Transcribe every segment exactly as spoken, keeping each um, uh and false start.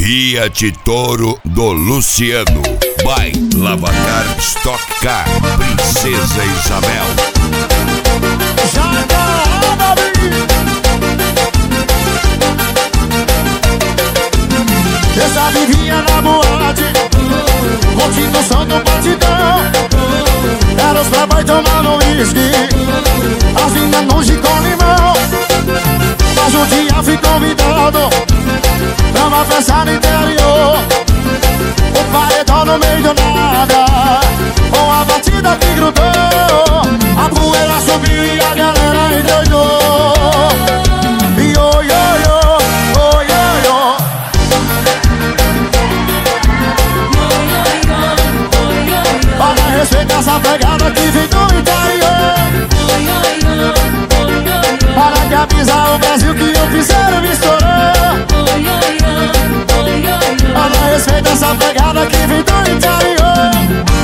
Fiat Toro do Luciano. By Lavacar Stock Car, Princesa Isabel. Já tá, Davi. Eu já vivia na boate, curtindo o som do batidão. Era os playboy tomando whisky, as minas longe com limão. Mas um dia fui convidado pra uma festa no interior. O paredão no meio do nada, com a batida que grudou. A poeira subiu e a galera endoidou. E oi, oi, oi, oi, oi, oi. Para respeitar essa pegada que vem do interior. Para que avisar o Brasil que eu fizer me estourar. Para respeitar essa pegada que vem do interior.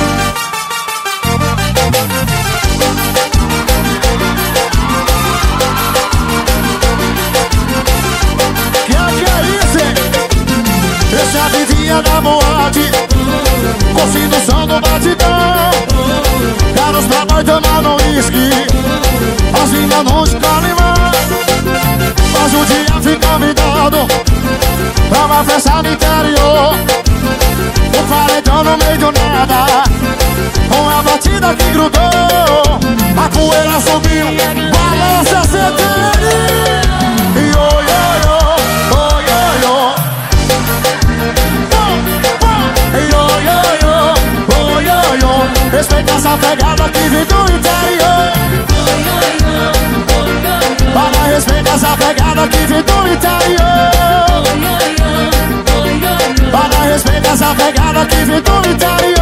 Que é que é isso, hein? Eu já vivia na boate, curtindo o som do batidão. Caras pra nós tomando whisky, as minas não ficam limão. Mas um dia fui convidado pra uma festa no interior. O paredão no meio do nada, com a batida que grudou. A poeira subiu, balança a centelha. E oi, oi, oi, oi, oi, oi. E oi, oi, oi, oi, oi, oi. Respeita essa pegada que vem do interior. Para respeitar essa pegada que vem do interior. Para respeitar essa pegada que vem do interior.